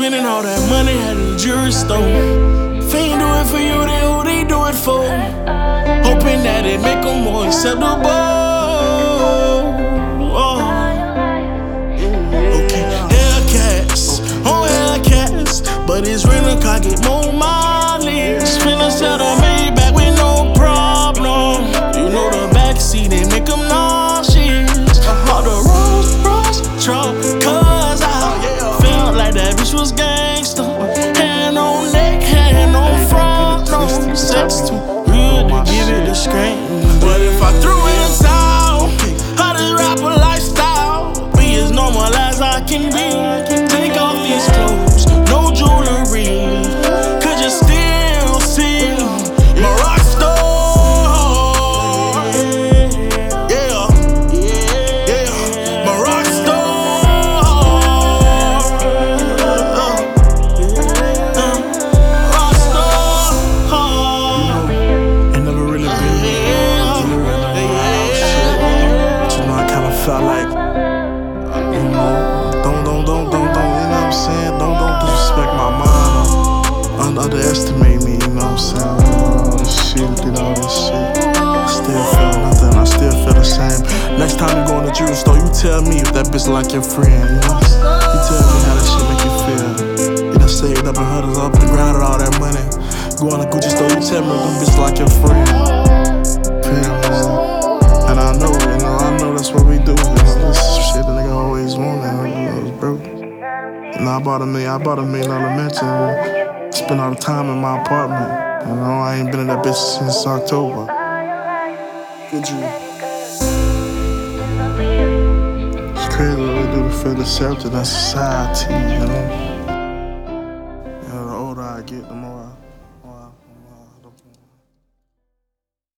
Spending all that money at the jewelry store. If ain't do it for you, then who they do it for? Hoping that it make them more acceptable. Okay, Hellcats, on Hellcats, but it's rental car get more mileage. Finna sell the Maybach with no problem. You know the backseat, they make them nauseous. All the Rolls truck, cause I felt like that bitch was gangsta. Hand on neck, hand on front, no sex too good to give it a scream. But if I threw in a towel, how this rapper lifestyle be as normal as I can be. Take off these clothes, no jewelry. Could you still see my rock star? Yeah, yeah, my rock star. Rock star. Ain't never really been but you know, I kinda felt like, you know, don't, you know what I'm saying? Don't disrespect my mind or underestimate me, you know what I'm saying? All this shit, did all this shit. I still feel nothing, I still feel the same. Next time you go in the jewelry store, you tell me if that bitch like your friend, you know? You tell me how that shit make you feel. You done saved up and huddled up and grinded all that money. Go in the Gucci store, you tell me if them bitch like your friend. Feel me? And I know, you know, that's what we do. You know, this shit the nigga always wanted, you know, bro. You know, I bought a $1 million mansion. Spent all the time in my apartment. You know, I ain't been in that bitch since October. Good you? It's crazy what we do to feel accepted in society, you know? You know, the older I get, the more I